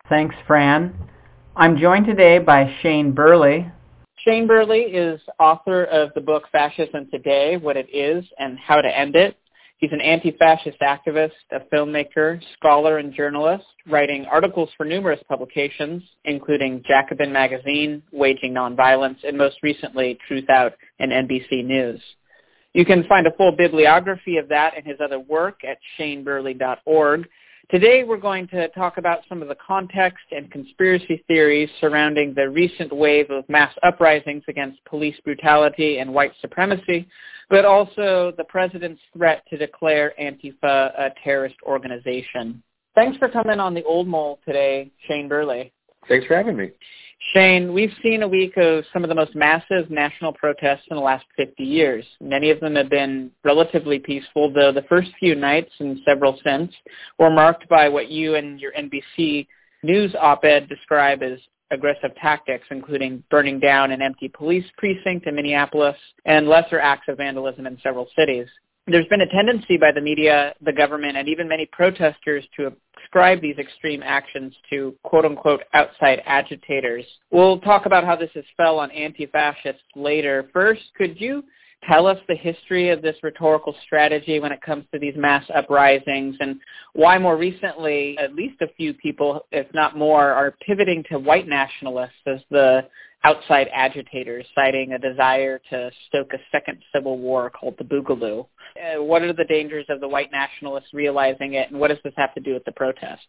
Thanks, Fran. I'm joined today by Shane Burley. Shane Burley is author of the book Fascism Today, What It Is and How to End It. He's an anti-fascist activist, a filmmaker, scholar, and journalist, writing articles for numerous publications, including Jacobin Magazine, Waging Nonviolence, and most recently, Truth Out and NBC News. You can find a full bibliography of that and his other work at shaneburley.org. Today we're going to talk about some of the context and conspiracy theories surrounding the recent wave of mass uprisings against police brutality and white supremacy, but also the president's threat to declare Antifa a terrorist organization. Thanks for coming on the Old Mole today, Shane Burley. Thanks for having me. Shane, we've seen a week of some of the most massive national protests in the last 50 years. Many of them have been relatively peaceful, though the first few nights and several since were marked by what you and your NBC News op-ed describe as aggressive tactics, including burning down an empty police precinct in Minneapolis and lesser acts of vandalism in several cities. There's been a tendency by the media, the government, and even many protesters to ascribe these extreme actions to quote-unquote outside agitators. We'll talk about how this has fell on anti-fascists later. First, could you tell us the history of this rhetorical strategy when it comes to these mass uprisings and why more recently at least a few people, if not more, are pivoting to white nationalists as the outside agitators, citing a desire to stoke a second civil war called the Boogaloo? What are the dangers of the white nationalists realizing it, and what does this have to do with the protests?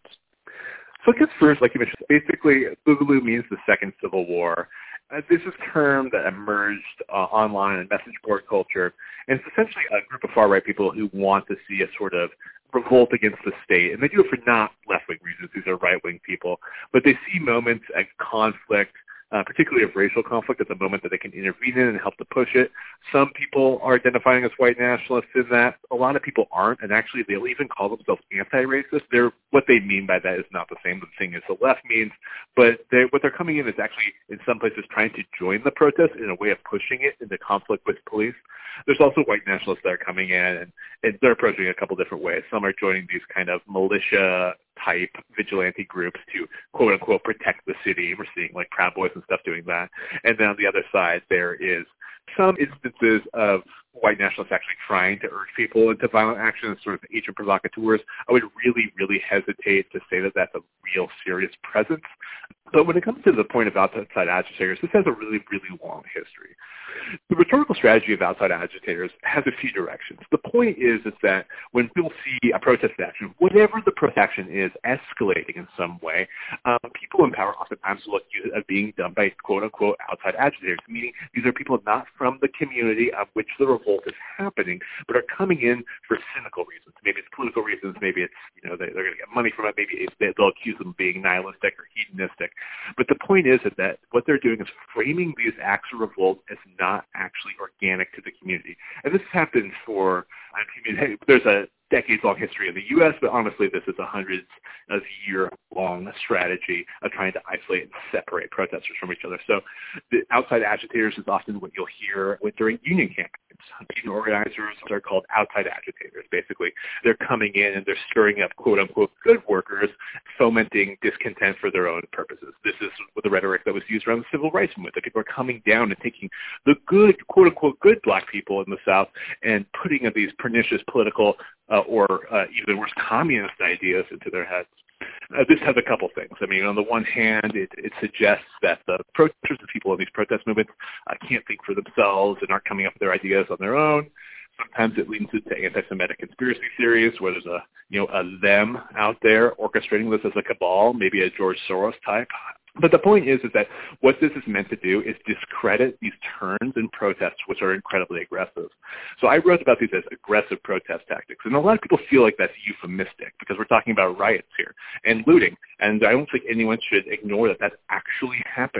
So I guess first, like you mentioned, basically Boogaloo means the second civil war. This is a term that emerged online in message board culture, and it's essentially a group of far-right people who want to see a sort of revolt against the state, and they do it for not left-wing reasons. These are right-wing people, but they see moments of conflict, particularly of racial conflict, at the moment that they can intervene in and help to push it. Some people are identifying as white nationalists in that. A lot of people aren't, and actually they'll even call themselves anti-racist. What they mean by that is not the same thing as the left means, but what they're coming in is actually, in some places, trying to join the protest in a way of pushing it into conflict with police. There's also white nationalists that are coming in, and they're approaching it a couple different ways. Some are joining these kind of militia-type vigilante groups to, quote-unquote, protect the city. We're seeing, like, Proud Boys and stuff doing that. And then on the other side, there is some instances of white nationalists actually trying to urge people into violent action, sort of agent provocateurs. I would really, really hesitate to say that that's a real serious presence. But when it comes to the point of outside agitators, this has a really, really long history. The rhetorical strategy of outside agitators has a few directions. The point is that when people see a protest action, whatever the protest action is, escalating in some way, people in power oftentimes look at being done by quote-unquote outside agitators, meaning these are people not from the community of which the revolt is happening, but are coming in for cynical reasons. Maybe it's political reasons, maybe it's, they're going to get money from it, maybe they'll accuse them of being nihilistic or hedonistic. But the point is that what they're doing is framing these acts of revolt as not actually organic to the community. And this happens for, there's a decades-long history in the U.S., but honestly, this is a hundreds of year-long strategy of trying to isolate and separate protesters from each other. So the outside agitators is often what you'll hear during union campaigns. Union organizers are called outside agitators, basically. They're coming in and they're stirring up quote-unquote good workers, fomenting discontent for their own purposes. This is the rhetoric that was used around the civil rights movement, that people are coming down and taking the good, quote-unquote good black people in the South and putting these pernicious political or even worse, communist ideas into their heads. This has a couple things. I mean, on the one hand, it suggests that the protesters, the people in these protest movements, can't think for themselves and aren't coming up with their ideas on their own. Sometimes it leads into anti-Semitic conspiracy theories, where there's a them out there orchestrating this as a cabal, maybe a George Soros type. But the point is that what this is meant to do is discredit these turns in protests, which are incredibly aggressive. So I wrote about these as aggressive protest tactics. And a lot of people feel like that's euphemistic because we're talking about riots here and looting. And I don't think anyone should ignore that that's actually happening.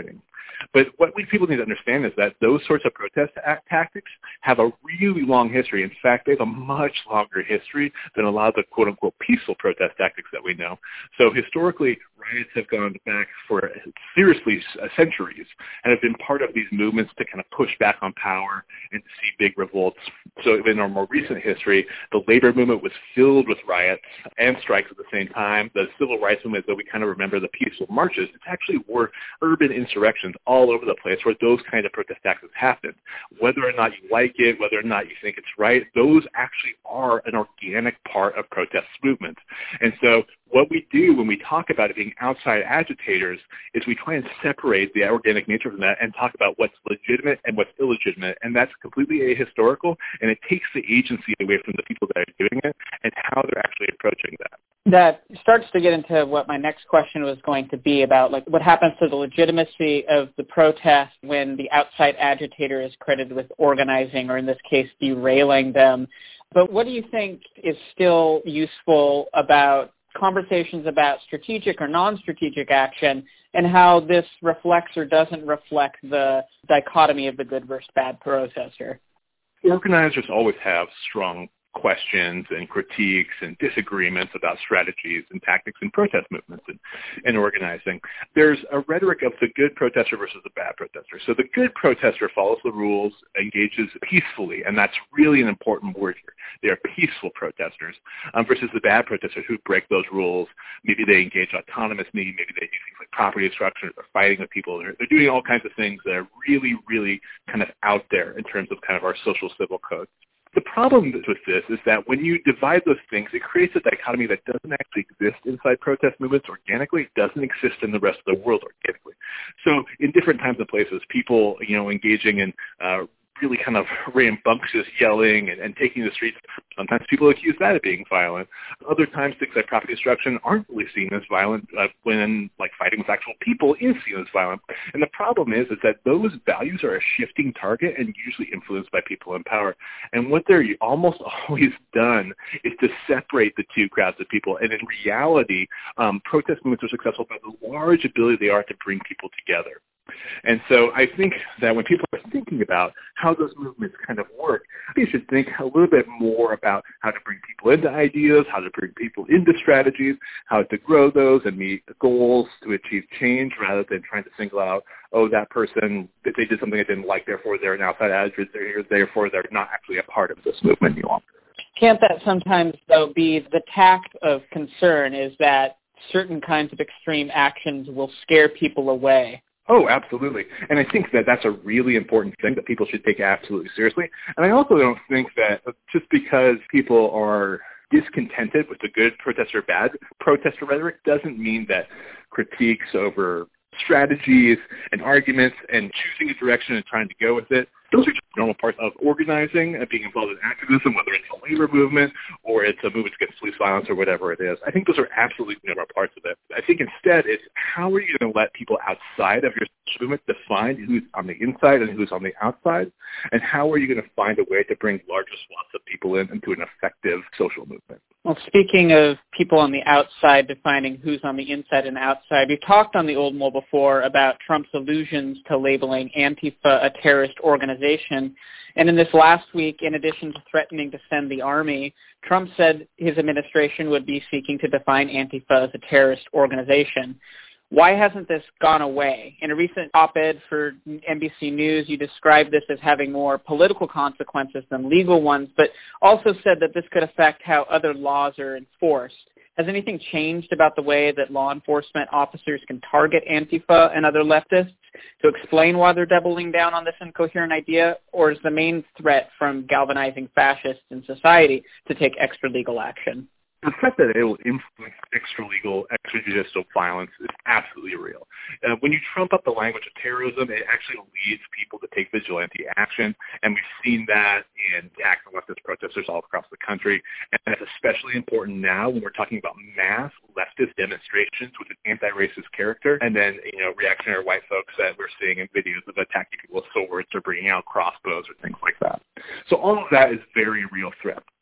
But what people need to understand is that those sorts of protest tactics have a really long history. In fact, they have a much longer history than a lot of the quote-unquote peaceful protest tactics that we know. So historically, riots have gone back for seriously centuries and have been part of these movements to kind of push back on power and to see big revolts. So in our more recent history, the labor movement was filled with riots and strikes at the same time. The civil rights movement, though we kind of remember the peaceful marches, it actually were urban insurrections all over the place where those kind of protest tactics happened. Whether or not you like it, whether or not you think it's right, those actually are an organic part of protest movements. And so what we do when we talk about it being outside agitators is we try and separate the organic nature from that and talk about what's legitimate and what's illegitimate. And that's completely ahistorical, and it takes the agency away from the people that are doing it and how they're actually approaching that. That starts to get into what my next question was going to be about, like what happens to the legitimacy of the protest when the outside agitator is credited with organizing, or in this case, derailing them. But what do you think is still useful about conversations about strategic or non-strategic action and how this reflects or doesn't reflect the dichotomy of the good versus bad protester? Organizers always have strong questions and critiques and disagreements about strategies and tactics in protest movements and organizing. There's a rhetoric of the good protester versus the bad protester. So the good protester follows the rules, engages peacefully, and that's really an important word here. They are peaceful protesters versus the bad protesters who break those rules. Maybe they engage autonomously, maybe they do things like property destruction, or they're fighting with people, they're doing all kinds of things that are really, really kind of out there in terms of kind of our social civil code. The problem with this is that when you divide those things, it creates a dichotomy that doesn't actually exist inside protest movements organically. It doesn't exist in the rest of the world organically. So in different times and places, people, engaging in really kind of rambunctious yelling and taking the streets, sometimes people accuse that of being violent. Other times, things like property destruction aren't really seen as violent when, like, fighting with actual people is seen as violent. And the problem is that those values are a shifting target and usually influenced by people in power. And what they're almost always done is to separate the two crowds of people. And in reality, protest movements are successful by the large ability they are to bring people together. And so I think that when people are thinking about how those movements kind of work, they should think a little bit more about how to bring people into ideas, how to bring people into strategies, how to grow those and meet goals to achieve change, rather than trying to single out, that person, they did something I didn't like, therefore they're an outside agitator, therefore they're not actually a part of this movement any longer. Can't that sometimes, though, be the tact of concern, is that certain kinds of extreme actions will scare people away? Oh, absolutely. And I think that that's a really important thing that people should take absolutely seriously. And I also don't think that just because people are discontented with the good protester, bad protester rhetoric doesn't mean that critiques over strategies and arguments and choosing a direction and trying to go with it, those are just normal parts of organizing and being involved in activism, whether it's a labor movement or it's a movement against police violence or whatever it is. I think those are absolutely normal parts of it. I think instead it's how are you going to let people outside of your movement define who's on the inside and who's on the outside, and how are you going to find a way to bring larger swaths of people into an effective social movement? Well, speaking of people on the outside defining who's on the inside and outside, we talked on the Old Mole before about Trump's allusions to labeling Antifa a terrorist organization. And in this last week, in addition to threatening to send the army, Trump said his administration would be seeking to define Antifa as a terrorist organization. Why hasn't this gone away? In a recent op-ed for NBC News, you described this as having more political consequences than legal ones, but also said that this could affect how other laws are enforced. Has anything changed about the way that law enforcement officers can target Antifa and other leftists to explain why they're doubling down on this incoherent idea, or is the main threat from galvanizing fascists in society to take extra-legal action? The threat that it will influence extralegal, extrajudicial violence is absolutely real. When you trump up the language of terrorism, it actually leads people to take vigilante action, and we've seen that in attacks on leftist protesters all across the country. And that's especially important now when we're talking about mass leftist demonstrations with an anti-racist character, and then reactionary white folks that we're seeing in videos of attacking people with swords or bringing out crossbows or things like that. So all of that is very real threat.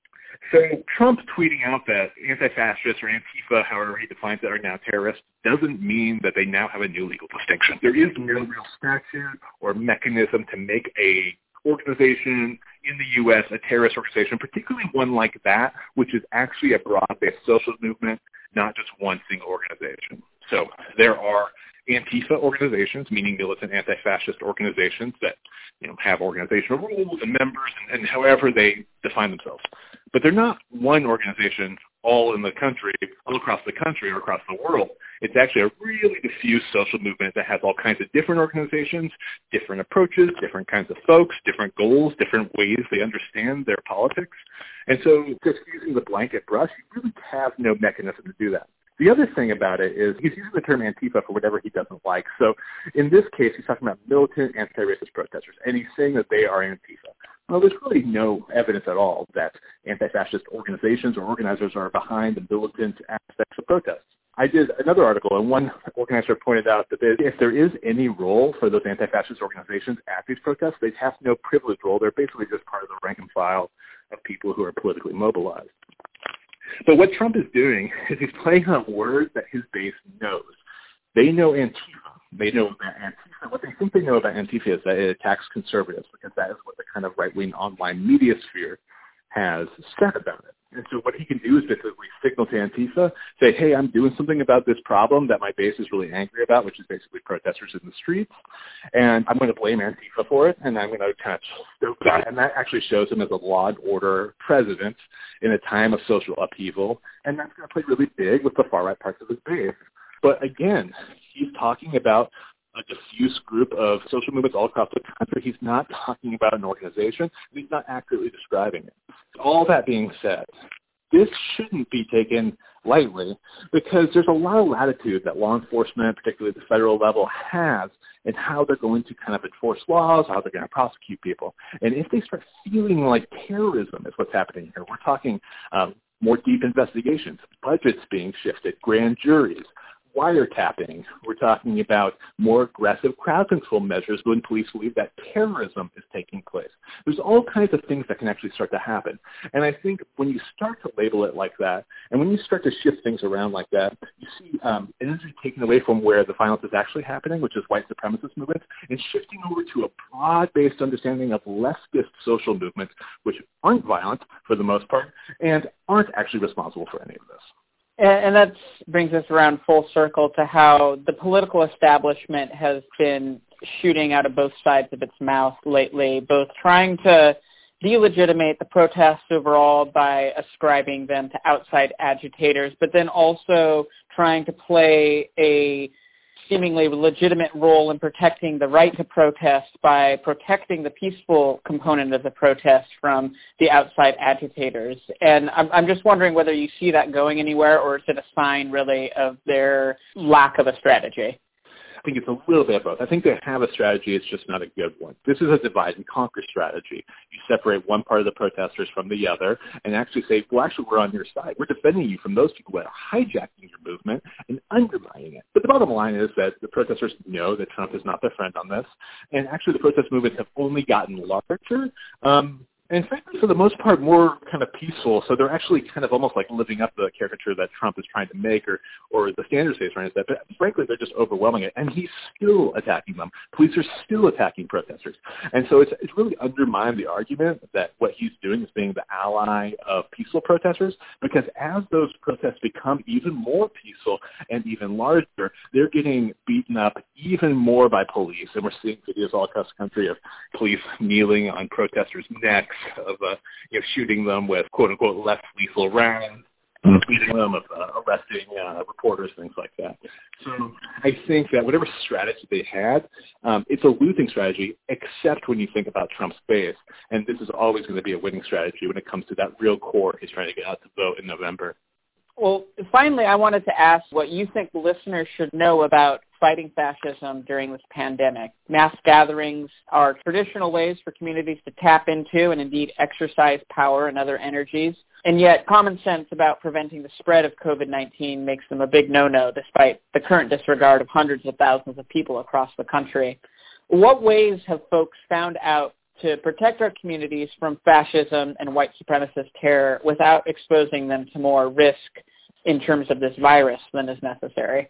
So Trump tweeting out that anti-fascists or Antifa, however he defines it, are now terrorists doesn't mean that they now have a new legal distinction. There is no real statute or mechanism to make a organization in the U.S. a terrorist organization, particularly one like that, which is actually a broad-based social movement, not just one single organization. So there are Antifa organizations, meaning militant anti-fascist organizations that have organizational rules and members and however they define themselves. But they're not one organization all across the country or across the world. It's actually a really diffuse social movement that has all kinds of different organizations, different approaches, different kinds of folks, different goals, different ways they understand their politics. And so just using the blanket brush, you really have no mechanism to do that. The other thing about it is he's using the term Antifa for whatever he doesn't like. So in this case, he's talking about militant anti-racist protesters, and he's saying that they are Antifa. Well, there's really no evidence at all that anti-fascist organizations or organizers are behind the militant aspects of protests. I did another article, and one organizer pointed out that if there is any role for those anti-fascist organizations at these protests, they have no privileged role. They're basically just part of the rank and file of people who are politically mobilized. But what Trump is doing is he's playing on words that his base knows. They know Antifa. They know that Antifa. What they think they know about Antifa is that it attacks conservatives, because that is what the kind of right-wing online media sphere has said about it. And so what he can do is basically signal to Antifa, say, hey, I'm doing something about this problem that my base is really angry about, which is basically protesters in the streets, and I'm going to blame Antifa for it, and I'm going to kind of stoke that. And that actually shows him as a law and order president in a time of social upheaval, and that's going to play really big with the far-right parts of his base. But again, he's talking about a diffuse group of social movements all across the country. He's not talking about an organization. He's not accurately describing it. All that being said, this shouldn't be taken lightly, because there's a lot of latitude that law enforcement, particularly at the federal level, has in how they're going to kind of enforce laws, how they're going to prosecute people. And if they start feeling like terrorism is what's happening here, we're talking more deep investigations, budgets being shifted, grand juries, wiretapping. We're talking about more aggressive crowd control measures when police believe that terrorism is taking place. There's all kinds of things that can actually start to happen. And I think when you start to label it like that, and when you start to shift things around like that, you see energy taken away from where the violence is actually happening, which is white supremacist movements, and shifting over to a broad-based understanding of leftist social movements, which aren't violent for the most part, and aren't actually responsible for any of this. And that brings us around full circle to how the political establishment has been shooting out of both sides of its mouth lately, both trying to delegitimate the protests overall by ascribing them to outside agitators, but then also trying to play a seemingly legitimate role in protecting the right to protest by protecting the peaceful component of the protest from the outside agitators. And I'm just wondering whether you see that going anywhere, or is it a sign really of their lack of a strategy? I think it's a little bit of both. I think they have a strategy, it's just not a good one. This is a divide and conquer strategy. You separate one part of the protesters from the other and actually say, well, actually, we're on your side. We're defending you from those people that are hijacking your movement and undermining it. But the bottom line is that the protesters know that Trump is not their friend on this, and actually the protest movements have only gotten larger. And frankly, for the most part, more kind of peaceful. So they're actually kind of almost like living up the caricature that Trump is trying to make, or the standards he's trying to set. But frankly, they're just overwhelming it. And he's still attacking them. Police are still attacking protesters. And so it's really undermined the argument that what he's doing is being the ally of peaceful protesters, because as those protests become even more peaceful and even larger, they're getting beaten up even more by police. And we're seeing videos all across the country of police kneeling on protesters' necks, of shooting them with quote-unquote less lethal rounds, beating them, of arresting reporters, things like that. So I think that whatever strategy they had, it's a losing strategy, except when you think about Trump's base. And this is always going to be a winning strategy when it comes to that real core he's trying to get out to vote in November. Well, finally, I wanted to ask what you think listeners should know about fighting fascism during this pandemic. Mass gatherings are traditional ways for communities to tap into and indeed exercise power and other energies. And yet common sense about preventing the spread of COVID-19 makes them a big no-no, despite the current disregard of hundreds of thousands of people across the country. What ways have folks found out to protect our communities from fascism and white supremacist terror without exposing them to more risk in terms of this virus than is necessary?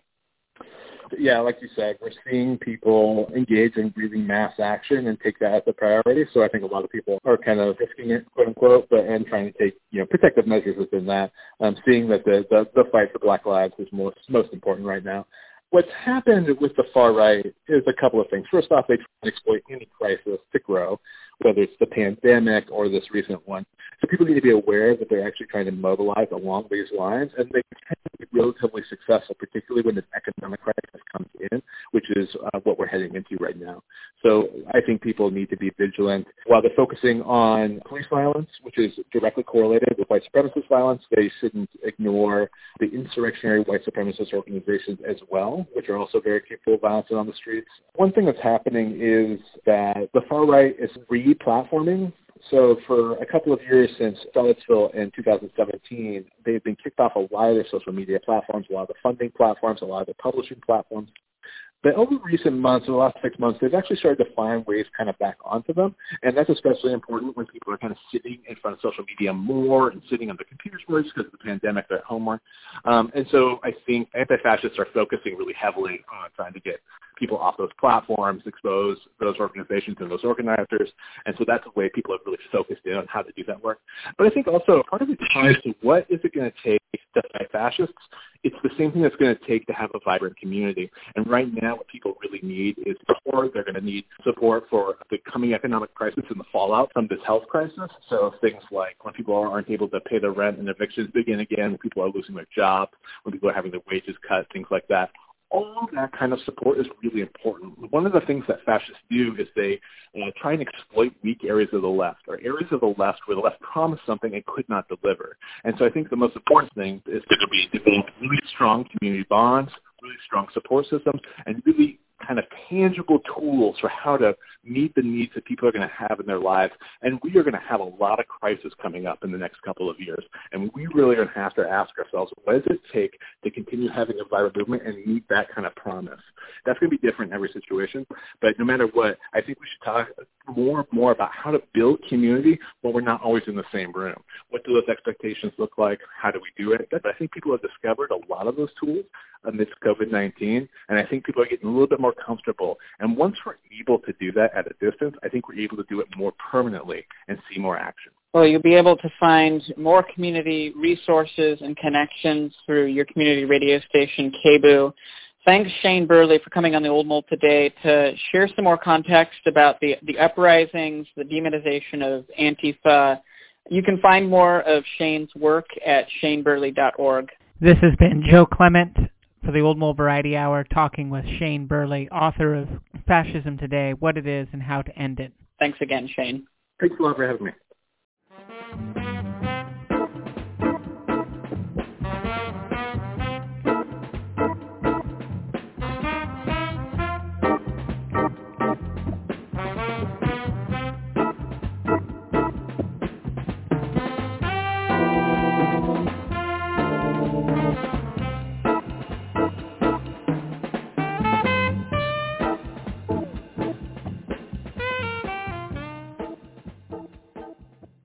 Yeah, like you said, we're seeing people engage in really mass action and take that as a priority. So I think a lot of people are kind of risking it, quote unquote, and trying to take protective measures within that. Seeing that the fight for Black lives is most important right now. What's happened with the far right is a couple of things. First off, they try to exploit any crisis to grow, whether it's the pandemic or this recent one. So people need to be aware that they're actually trying to mobilize along these lines, and they tend to be relatively successful, particularly when an economic crisis comes in, which is what we're heading into right now. So I think people need to be vigilant. While they're focusing on police violence, which is directly correlated with white supremacist violence, they shouldn't ignore the insurrectionary white supremacist organizations as well, which are also very capable of violence on the streets. One thing that's happening is that the far right is re-platforming. So for a couple of years since Charlottesville in 2017, they've been kicked off a lot of their social media platforms, a lot of the funding platforms, a lot of the publishing platforms. But over recent months, over the last 6 months, they've actually started to find ways kind of back onto them. And that's especially important when people are kind of sitting in front of social media more and sitting on their computers more because of the pandemic, they're at home more. And so I think anti-fascists are focusing really heavily on trying to get people off those platforms, expose those organizations and those organizers. And so that's a way people have really focused in on how to do that work. But I think also part of it ties to what is it going to take to fight fascists. It's the same thing that's going to take to have a vibrant community. And right now what people really need is support. They're going to need support for the coming economic crisis and the fallout from this health crisis. So things like when people aren't able to pay their rent and evictions begin again, when people are losing their jobs, when people are having their wages cut, things like that. All that kind of support is really important. One of the things that fascists do is they try and exploit weak areas of the left, or areas of the left where the left promised something and could not deliver. And so I think the most important thing is to develop really strong community bonds, really strong support systems, and really kind of tangible tools for how to meet the needs that people are going to have in their lives. And we are going to have a lot of crises coming up in the next couple of years. And we really are going to have to ask ourselves, what does it take to continue having a vibrant movement and meet that kind of promise? That's going to be different in every situation. But no matter what, I think we should talk more about how to build community when we're not always in the same room. What do those expectations look like? How do we do it? But I think people have discovered a lot of those tools amidst COVID-19, and I think people are getting a little bit more comfortable. And once we're able to do that at a distance, I think we're able to do it more permanently and see more action. Well, you'll be able to find more community resources and connections through your community radio station, KBOO. Thanks, Shane Burley, for coming on The Old Mole today to share some more context about the uprisings, the demonization of Antifa. You can find more of Shane's work at shaneburley.org. This has been Joe Clement for the Old Mole Variety Hour, talking with Shane Burley, author of Fascism Today, What It Is and How to End It. Thanks again, Shane. Thanks a lot for having me.